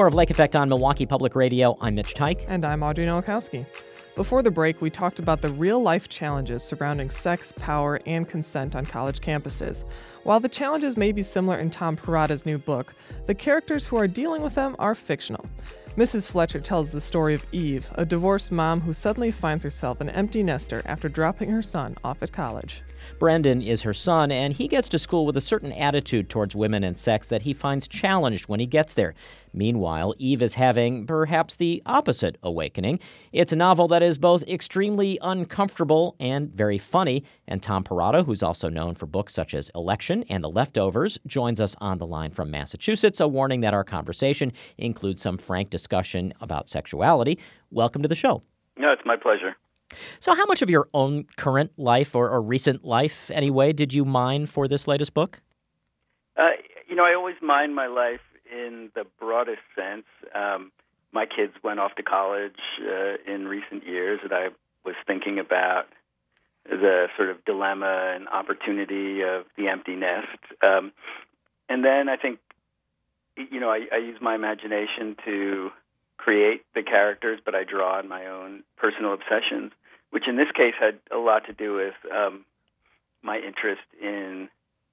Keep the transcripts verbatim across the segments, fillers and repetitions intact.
More of Lake Effect on Milwaukee Public Radio. I'm Mitch Teich. And I'm Audrey Nowakowski. Before the break, we talked about the real-life challenges surrounding sex, power, and consent on college campuses. While the challenges may be similar in Tom Perrotta's new book, the characters who are dealing with them are fictional. Missus Fletcher tells the story of Eve, a divorced mom who suddenly finds herself an empty nester after dropping her son off at college. Brendan is her son, and he gets to school with a certain attitude towards women and sex that he finds challenged when he gets there. Meanwhile, Eve is having perhaps the opposite awakening. It's a novel that is both extremely uncomfortable and very funny, and Tom Perrotta, who's also known for books such as Election and The Leftovers, joins us on the line from Massachusetts, a warning that our conversation includes some frank discussion about sexuality. Welcome to the show. No, it's my pleasure. So how much of your own current life or, or recent life, anyway, did you mine for this latest book? Uh, you know, I always mind my life in the broadest sense. Um, my kids went off to college uh, in recent years, and I was thinking about the sort of dilemma and opportunity of the empty nest. Um, and then I think, you know, I, I use my imagination to create the characters, but I draw on my own personal obsessions, which in this case had a lot to do with um, my interest in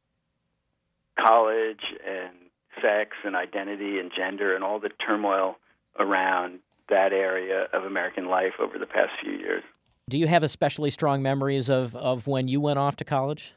college and sex and identity and gender and all the turmoil around that area of American life over the past few years. Do you have especially strong memories of, of when you went off to college?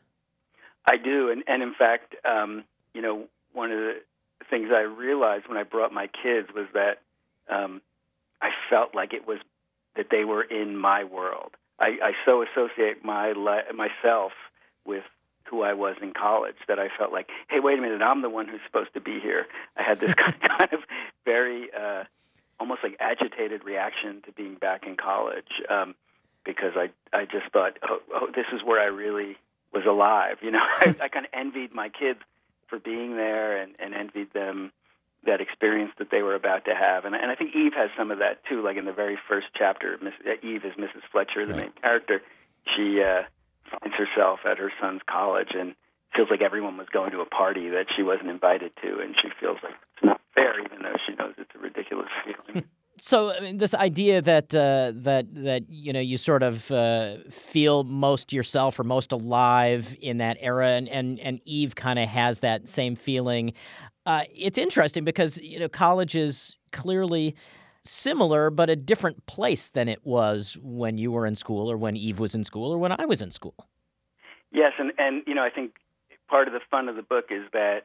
I do, and, and in fact, um, you know, one of the things I realized when I brought my kids was that Um, I felt like it was that they were in my world. I, I so associate my li- myself with who I was in college that I felt like, hey, wait a minute, I'm the one who's supposed to be here. I had this kind kind of very, uh, almost like agitated reaction to being back in college um, because I, I just thought, oh, oh, this is where I really was alive. You know, I, I kind of envied my kids for being there and, and envied them that experience that they were about to have. And, and I think Eve has some of that, too. Like in the very first chapter, Miss, Eve is Missus Fletcher, the right. main character. She uh, finds herself at her son's college and feels like everyone was going to a party that she wasn't invited to, and she feels like it's not fair, even though she knows it's a ridiculous feeling. So I mean, this idea that uh, that that you know you sort of uh, feel most yourself or most alive in that era, and and, and Eve kind of has that same feeling. Uh, it's interesting because you know college is clearly similar, but a different place than it was when you were in school, or when Eve was in school, or when I was in school. Yes, and and you know I think part of the fun of the book is that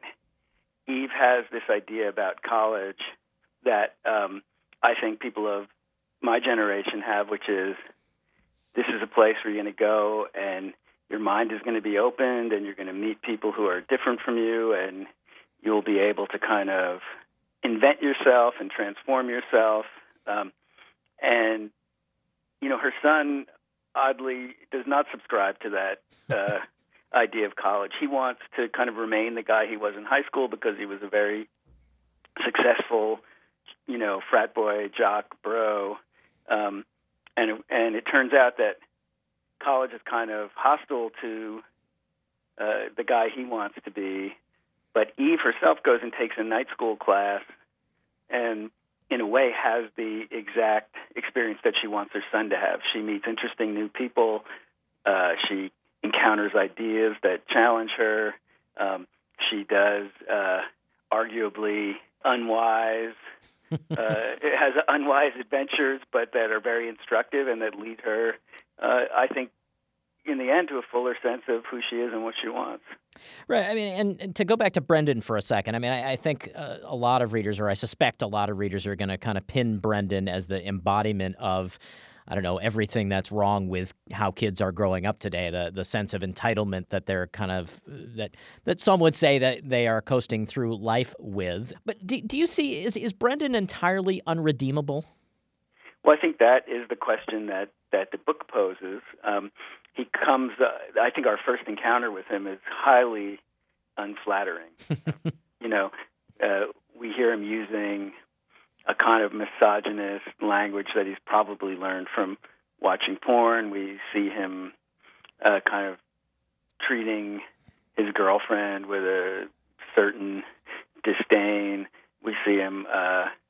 Eve has this idea about college that um, I think people of my generation have, which is this is a place where you're going to go and your mind is going to be opened and you're going to meet people who are different from you, and you'll be able to kind of invent yourself and transform yourself. Um, and, you know, her son, oddly, does not subscribe to that uh, idea of college. He wants to kind of remain the guy he was in high school because he was a very successful, you know, frat boy, jock, bro. Um, and, it, and it turns out that college is kind of hostile to uh, the guy he wants to be. But Eve herself goes and takes a night school class and, in a way, has the exact experience that she wants her son to have. She meets interesting new people. Uh, she encounters ideas that challenge her. Um, she does uh, arguably unwise, uh, it has unwise adventures, but that are very instructive and that lead her, uh, I think, in the end, to a fuller sense of who she is and what she wants. Right. I mean, and, and to go back to Brendan for a second, I mean, I, I think uh, a lot of readers, or I suspect a lot of readers, are going to kind of pin Brendan as the embodiment of, I don't know, everything that's wrong with how kids are growing up today, the the sense of entitlement that they're kind of, that that some would say that they are coasting through life with. But do, do you see, is, is Brendan entirely unredeemable? Well, I think that is the question that, that the book poses. Um, he comes, uh, I think our first encounter with him is highly unflattering. you know, uh, we hear him using a kind of misogynist language that he's probably learned from watching porn. We see him uh, kind of treating his girlfriend with a certain disdain. We see him uh,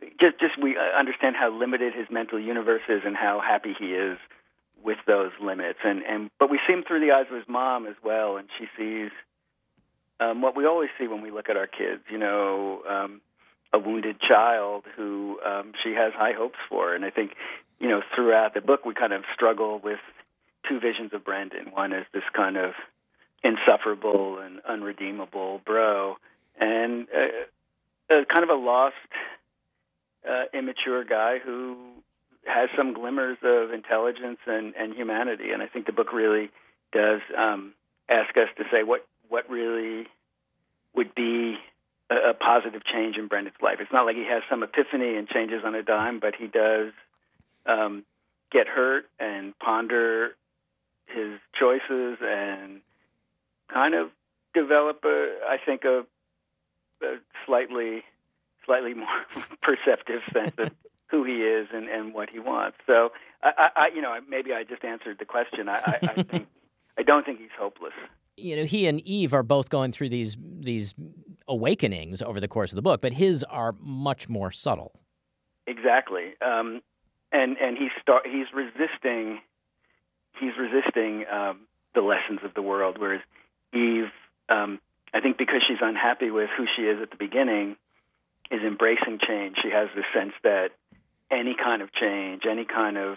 just just we understand how limited his mental universe is and how happy he is with those limits. And, and but we see him through the eyes of his mom as well, and she sees um, what we always see when we look at our kids, you know, um, a wounded child who um, she has high hopes for. And I think, you know, throughout the book we kind of struggle with two visions of Brendan. One is this kind of insufferable and unredeemable bro, and uh, uh, kind of a lost, uh, immature guy who has some glimmers of intelligence and, and humanity. And I think the book really does um, ask us to say what, what really would be a, a positive change in Brendan's life. It's not like he has some epiphany and changes on a dime, but he does um, get hurt and ponder his choices and kind of develop, a, I think, a, a slightly, slightly more perceptive sense of who he is and, and what he wants. So, I, I, you know, maybe I just answered the question. I, I, I think I don't think he's hopeless. You know, he and Eve are both going through these these awakenings over the course of the book, but his are much more subtle. Exactly, um, and and he's start he's resisting he's resisting um, the lessons of the world, whereas Eve, um, I think, because she's unhappy with who she is at the beginning, is embracing change. She has the sense that any kind of change, any kind of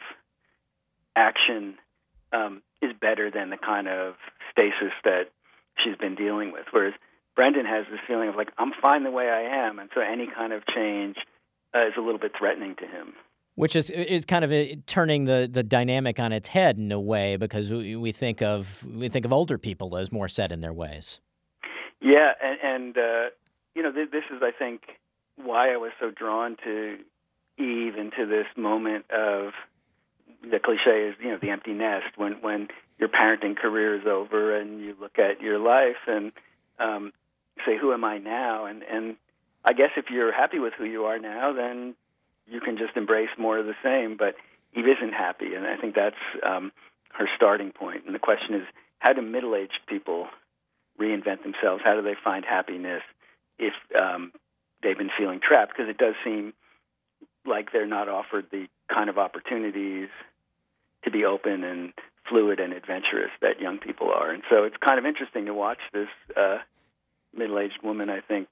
action um, is better than the kind of stasis that she's been dealing with. Whereas Brendan has this feeling of like, I'm fine the way I am, and so any kind of change uh, is a little bit threatening to him. Which is is kind of a, turning the, the dynamic on its head in a way, because we, we think of we think of older people as more set in their ways. Yeah, and, and uh, you know, th- this is, I think, why I was so drawn to Eve, into this moment of, the cliche is, you know, the empty nest, when, when your parenting career is over and you look at your life and um, say, who am I now? And, and I guess if you're happy with who you are now, then you can just embrace more of the same. But Eve isn't happy, and I think that's um, her starting point. And the question is, how do middle-aged people reinvent themselves? How do they find happiness if um, they've been feeling trapped? Because it does seem like they're not offered the kind of opportunities to be open and fluid and adventurous that young people are. And so it's kind of interesting to watch this uh, middle-aged woman, I think,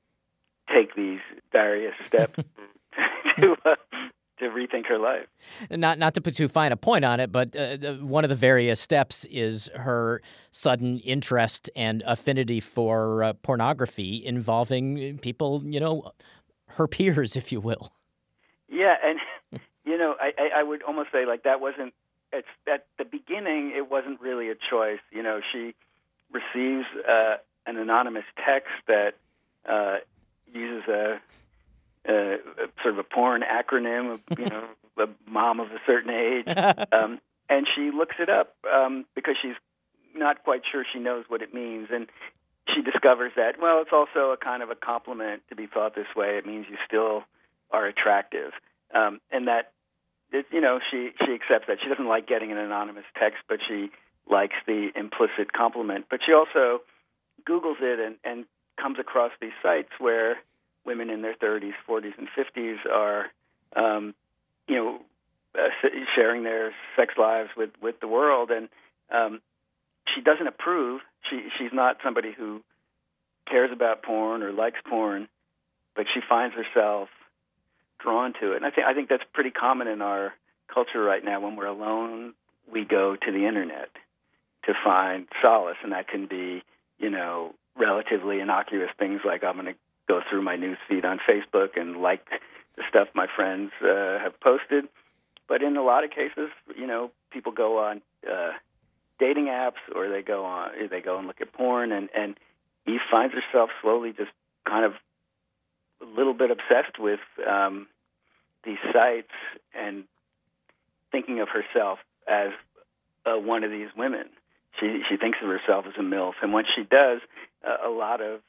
take these various steps to uh, to rethink her life. Not not to put too fine a point on it, but uh, the, one of the various steps is her sudden interest and affinity for uh, pornography involving people, you know, her peers, if you will. Yeah, and, you know, I, I, I would almost say, like, that wasn't, it's, at the beginning, it wasn't really a choice. You know, she receives uh, an anonymous text that uh, uses a, a, a sort of a porn acronym, you know, a mom of a certain age, um, and she looks it up um, because she's not quite sure she knows what it means. And she discovers that, well, it's also a kind of a compliment to be thought this way. It means you still are attractive, um, and that, it, you know, she, she accepts that. She doesn't like getting an anonymous text, but she likes the implicit compliment. But she also Googles it and, and comes across these sites where women in their thirties, forties, and fifties are, um, you know, uh, sharing their sex lives with, with the world. And um, she doesn't approve. She she's not somebody who cares about porn or likes porn, but she finds herself drawn to it. And I think I think that's pretty common in our culture right now. When we're alone, we go to the internet to find solace, and that can be, you know, relatively innocuous things like I'm going to go through my news feed on Facebook and like the stuff my friends uh, have posted. But in a lot of cases, you know, people go on uh, dating apps, or they go on they go and look at porn, and, and Eve finds herself slowly just kind of a little bit obsessed with um, these sites and thinking of herself as uh, one of these women. She she thinks of herself as a MILF, and when she does, uh, a lot of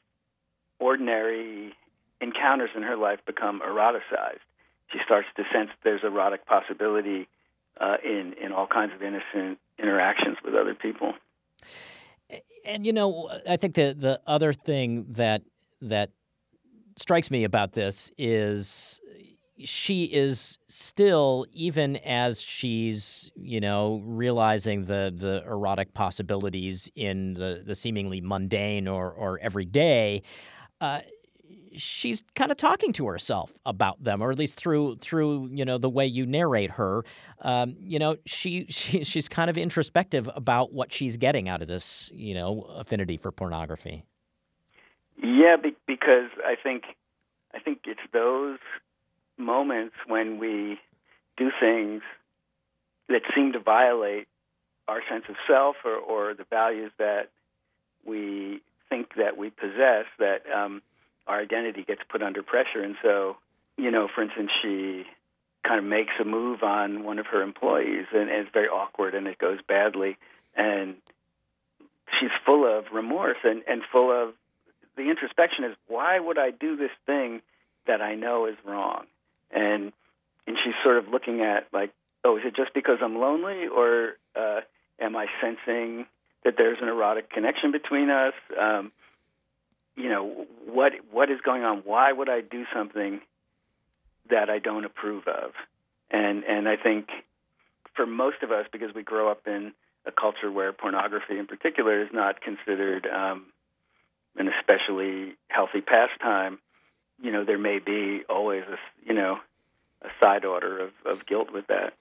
ordinary encounters in her life become eroticized. She starts to sense there's erotic possibility uh, in in all kinds of innocent interactions with other people. And you know, I think the the other thing that that strikes me about this is she is still, even as she's, you know, realizing the the erotic possibilities in the, the seemingly mundane or, or everyday, uh, she's kind of talking to herself about them, or at least through through you know the way you narrate her. Um, you know, she, she she's kind of introspective about what she's getting out of this, you know, affinity for pornography. Yeah, be- because I think I think it's those moments when we do things that seem to violate our sense of self or, or the values that we think that we possess that. Um, our identity gets put under pressure. And so, you know, for instance, she kind of makes a move on one of her employees, and, and it's very awkward, and it goes badly. And she's full of remorse and, and full of the introspection is, why would I do this thing that I know is wrong? And and she's sort of looking at, like, oh, is it just because I'm lonely, or uh, am I sensing that there's an erotic connection between us? Um, you know, what what is going on? Why would I do something that I don't approve of? And and I think for most of us, because we grow up in a culture where pornography in particular is not considered um, an especially healthy pastime, you know, there may be always a, you know, a side order of, of guilt with that.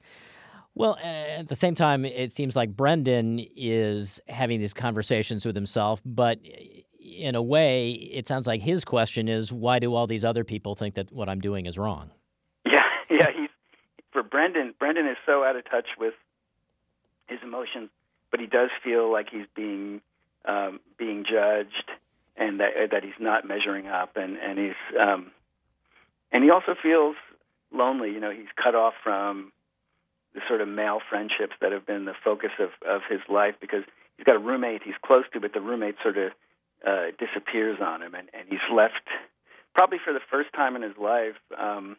Well, at the same time, it seems like Brendan is having these conversations with himself, but in a way, it sounds like his question is, why do all these other people think that what I'm doing is wrong? Yeah, yeah. He's for Brendan. Brendan is so out of touch with his emotions, but he does feel like he's being um, being judged, and that that he's not measuring up, and and he's um, and he also feels lonely. You know, he's cut off from the sort of male friendships that have been the focus of, of his life, because he's got a roommate he's close to, but the roommate sort of uh, disappears on him, and, and he's left probably for the first time in his life um,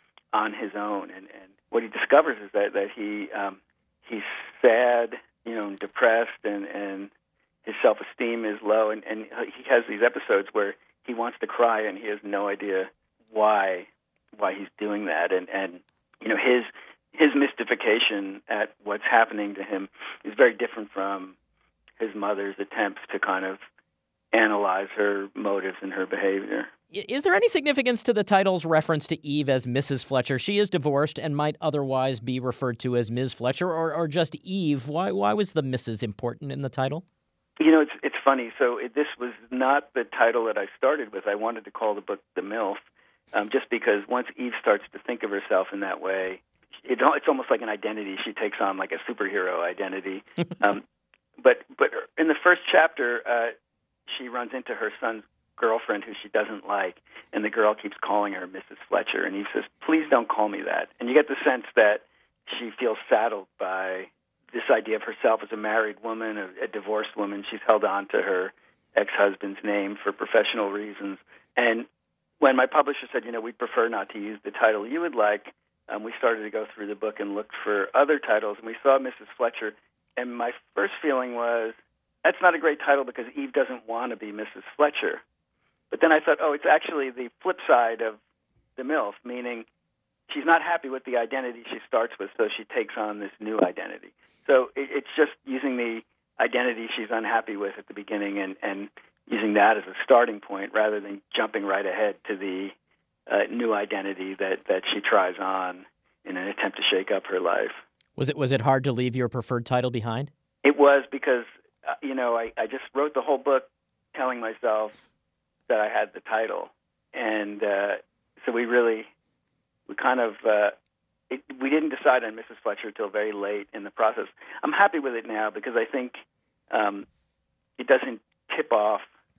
on his own. And, and what he discovers is that, that he um, he's sad, you know, and depressed, and, and his self-esteem is low, and, and he has these episodes where he wants to cry, and he has no idea why why he's doing that. And, and you know, his his mystification at what's happening to him is very different from his mother's attempts to kind of analyze her motives and her behavior. Is there any significance to the title's reference to Eve as Missus Fletcher? She is divorced and might otherwise be referred to as Miz Fletcher, or, or just Eve. Why why was the Missus important in the title? You know, it's it's funny. So it, this was not the title that I started with. I wanted to call the book The MILF, um, just because once Eve starts to think of herself in that way, it, it's almost like an identity. She takes on like a superhero identity. um, but but in the first chapter, uh, she runs into her son's girlfriend who she doesn't like, and the girl keeps calling her Missus Fletcher, and Eve says, "Please don't call me that." And you get the sense that she feels saddled by this idea of herself as a married woman, a, a divorced woman. She's held on to her ex-husband's name for professional reasons. And when my publisher said, you know, we'd prefer not to use the title you would like, um, we started to go through the book and looked for other titles, and we saw Missus Fletcher. And my first feeling was, that's not a great title because Eve doesn't want to be Missus Fletcher. But then I thought, oh, it's actually the flip side of the MILF, meaning she's not happy with the identity she starts with, so she takes on this new identity. So it, it's just using the identity she's unhappy with at the beginning and, and using that as a starting point rather than jumping right ahead to the uh, new identity that, that she tries on in an attempt to shake up her life. Was it was it hard to leave your preferred title behind? It was, because, uh, you know, I, I just wrote the whole book telling myself that I had the title. And uh, so we really, we kind of, uh, it, we didn't decide on Missus Fletcher until very late in the process. I'm happy with it now because I think um, it doesn't tip off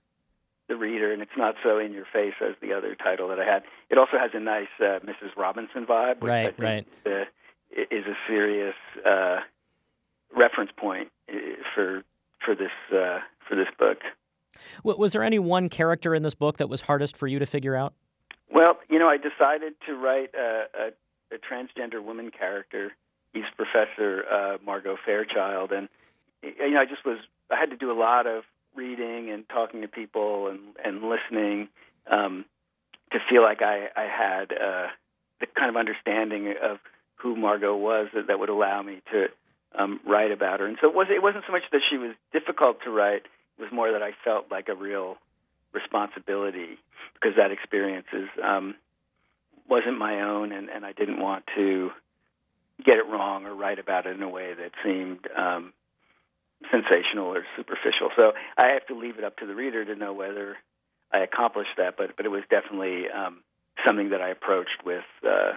the reader, and it's not so in your face as the other title that I had. It also has a nice uh, Missus Robinson vibe, which right, I think right. uh, is a serious uh, reference point for for this uh, for this book. Was there any one character in this book that was hardest for you to figure out? Well, you know, I decided to write a, a, a transgender woman character, Eve's professor, uh, Margot Fairchild, and you know, I just was I had to do a lot of reading and talking to people and and listening um, to feel like I I had uh, the kind of understanding of who Margot was that, that would allow me to um, write about her. And so it, was, it wasn't so much that she was difficult to write, it was more that I felt like a real responsibility because that experience is, um, wasn't my own, and, and I didn't want to get it wrong or write about it in a way that seemed um, sensational or superficial. So I have to leave it up to the reader to know whether I accomplished that, but but it was definitely um, something that I approached with, uh,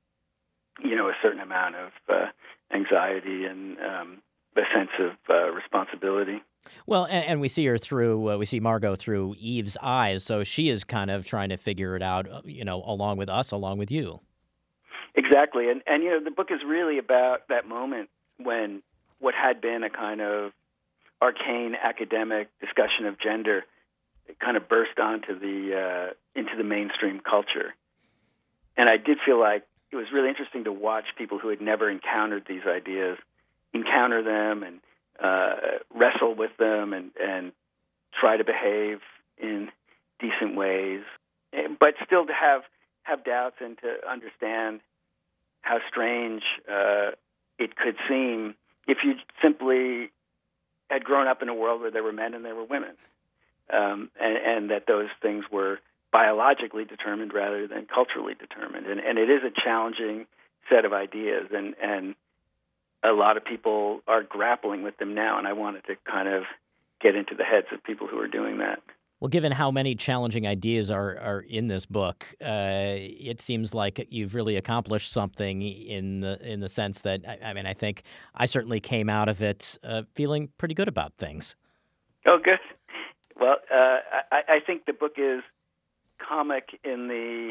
you know, a certain amount of uh, anxiety and um, a sense of uh, responsibility. Well, and, and we see her through, uh, we see Margot through Eve's eyes, so she is kind of trying to figure it out, you know, along with us, along with you. Exactly, and, and you know, the book is really about that moment when what had been a kind of arcane academic discussion of gender kind of burst onto the uh, into the mainstream culture. And I did feel like it was really interesting to watch people who had never encountered these ideas encounter them and uh, wrestle with them and, and try to behave in decent ways, but still to have, have doubts and to understand how strange uh, it could seem if you simply had grown up in a world where there were men and there were women, um, and, and that those things were biologically determined rather than culturally determined. And, and it is a challenging set of ideas, and, and a lot of people are grappling with them now, and I wanted to kind of get into the heads of people who are doing that. Well, given how many challenging ideas are, are in this book, uh, it seems like you've really accomplished something in the in the sense that, I, I mean, I think I certainly came out of it uh, feeling pretty good about things. Oh, good. Well, uh, I, I think the book is comic in the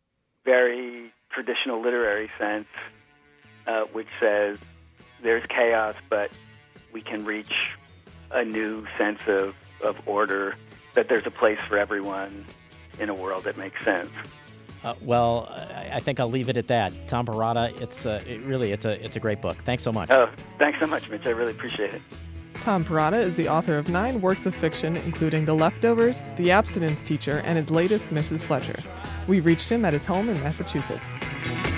very traditional literary sense, uh, which says there's chaos, but we can reach a new sense of, of order, that there's a place for everyone in a world that makes sense. Uh, well, I, I think I'll leave it at that. Tom Perrotta, it's uh, it really it's a it's a great book. Thanks so much. Oh, thanks so much, Mitch. I really appreciate it. Tom Perrotta is the author of nine works of fiction, including The Leftovers, The Abstinence Teacher, and his latest, Missus Fletcher. We reached him at his home in Massachusetts.